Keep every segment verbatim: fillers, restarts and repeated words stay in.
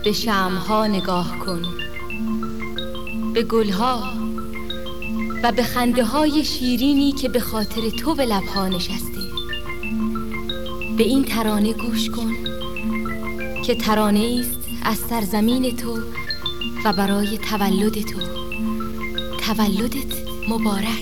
به شمع‌ها نگاه کن، به گلها و به خنده‌های شیرینی که به خاطر تو به لب‌ها نشسته. به این ترانه گوش کن که ترانه است از سرزمین تو و برای تولد تو. تولدت مبارک.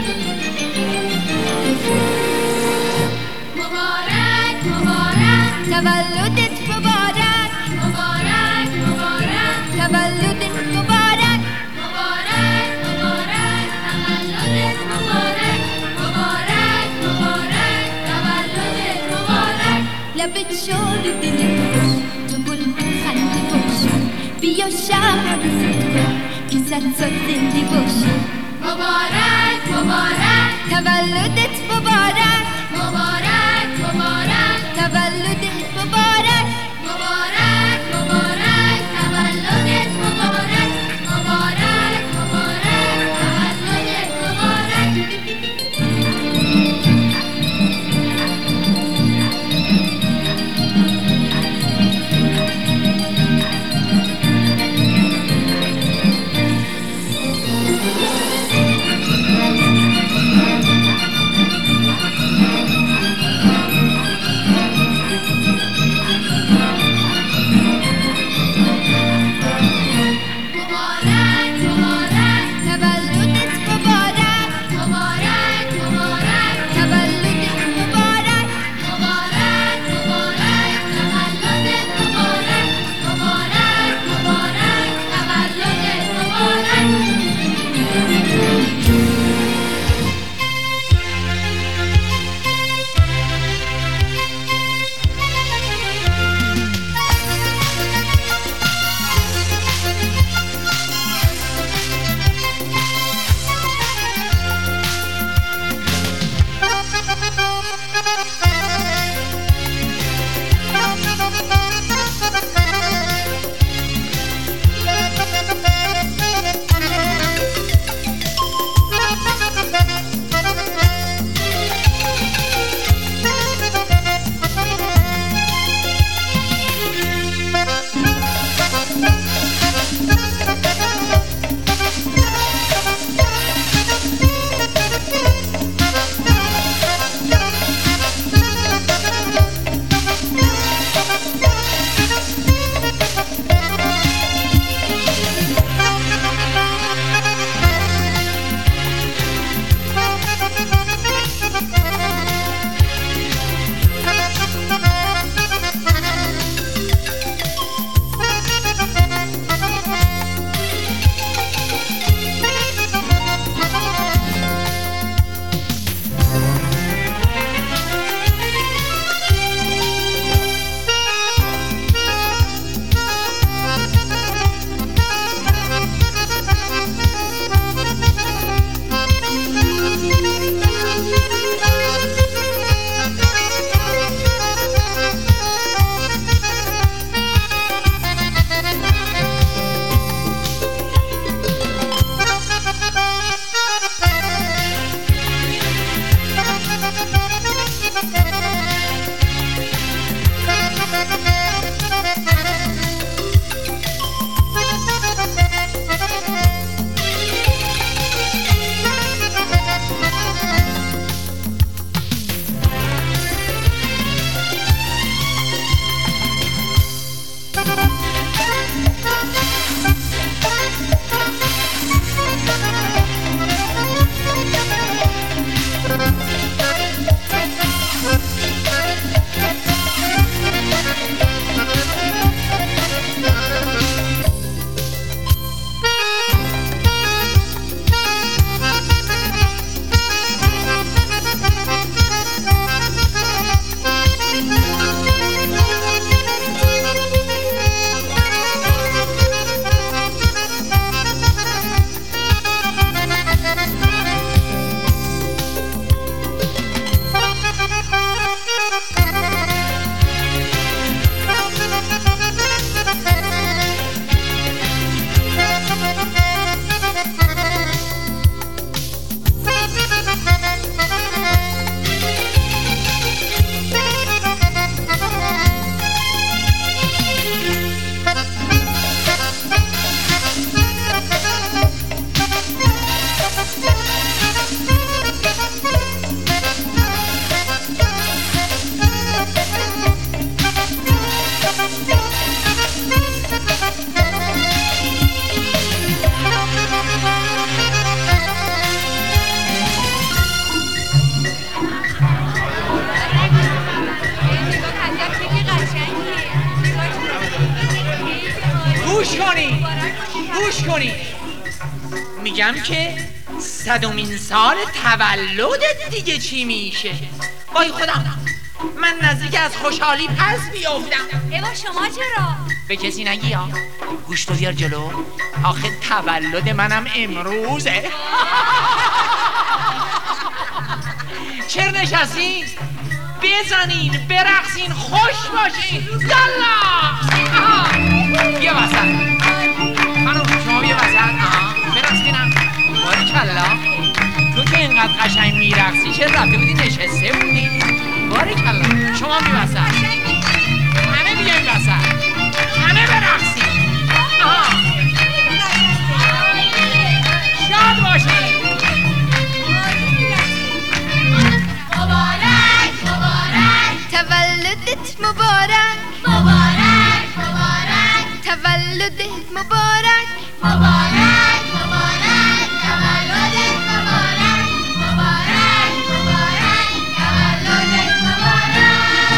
مبارک مبارک تولدت مبارک. مبارک مبارک تولدت مبارک. مبارک مبارک تولدت مبارک. مبارک مبارک تولدت مبارک. لبت شاد و دلت خوش، تو گل خنده باش، بیا شمع بزن که صد سال زنده باشی. مبارک مبارک تولدت مبارک. مبارک مبارک تولدت مبارک. مبارک مبارک تولدت مبارک. مبارک مبارک تولدت مبارک. گوش کنید. میگم که صدومین سال تولدت دیگه چی میشه؟ وای خودم، من نزدیک از خوشحالی پس بیافتم. ایوا شما چرا؟ به کسی نگی ها. گوشتو بیار جلو، آخه تولد منم امروزه. چرا نشستین؟ بزنین، برقصین، خوش باشین. یالا بیا وسط خانم، شما بیا وسط. برقصینم. باریکلا، تو که اینقدر قشنگ میرقصی چرا رفته بودی نشسته بودی؟ باریکلا، شما بیا وسط. همه بیاین وسط، همه برقصین. شاد باشین. مبارک مبارک تولدت مبارک، مبارک مبارک تولدت مبارک، مبارک مبارک تولدت مبارک، مبارک مبارک تولدت مبارک.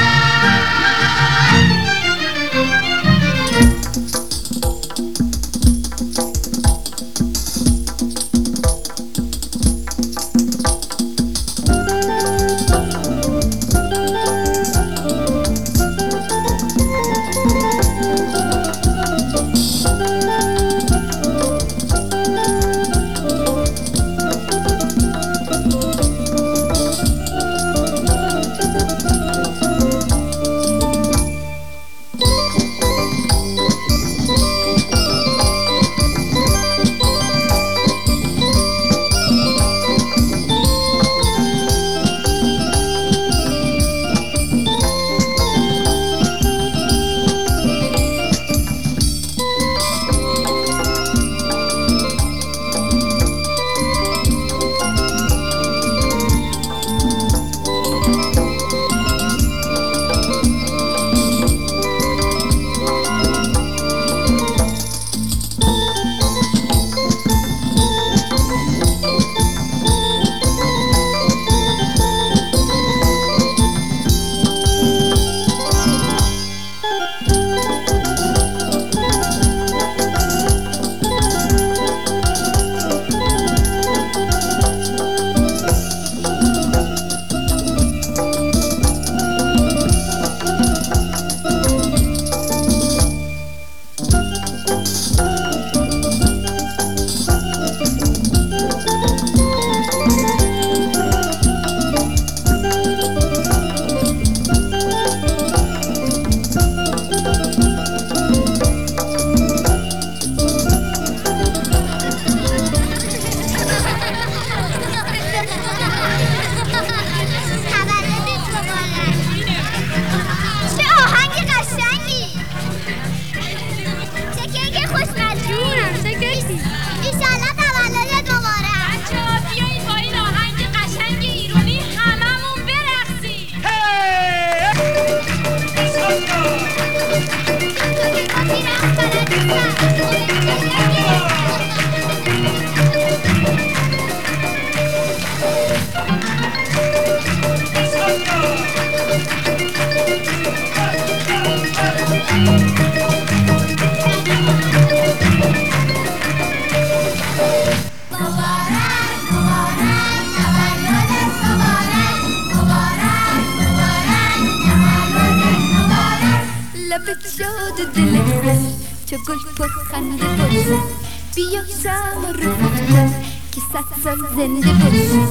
لبت شاد دلت چو گل پر خنده باش، بیا سمر رو کن که صد سال زنده باش.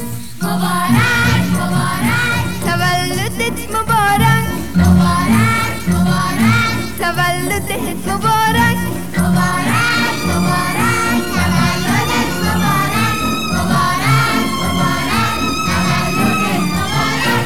مبارک مبارک تولدت مبارک، مبارک مبارک تولدت مبارک، مبارک مبارک تولدت مبارک، مبارک مبارک تولدت مبارک.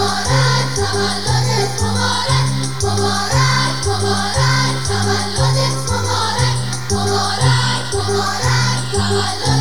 مبارک تولدت مبارک مبارک مبارک تولدت مبارک مبارک مبارک تولدت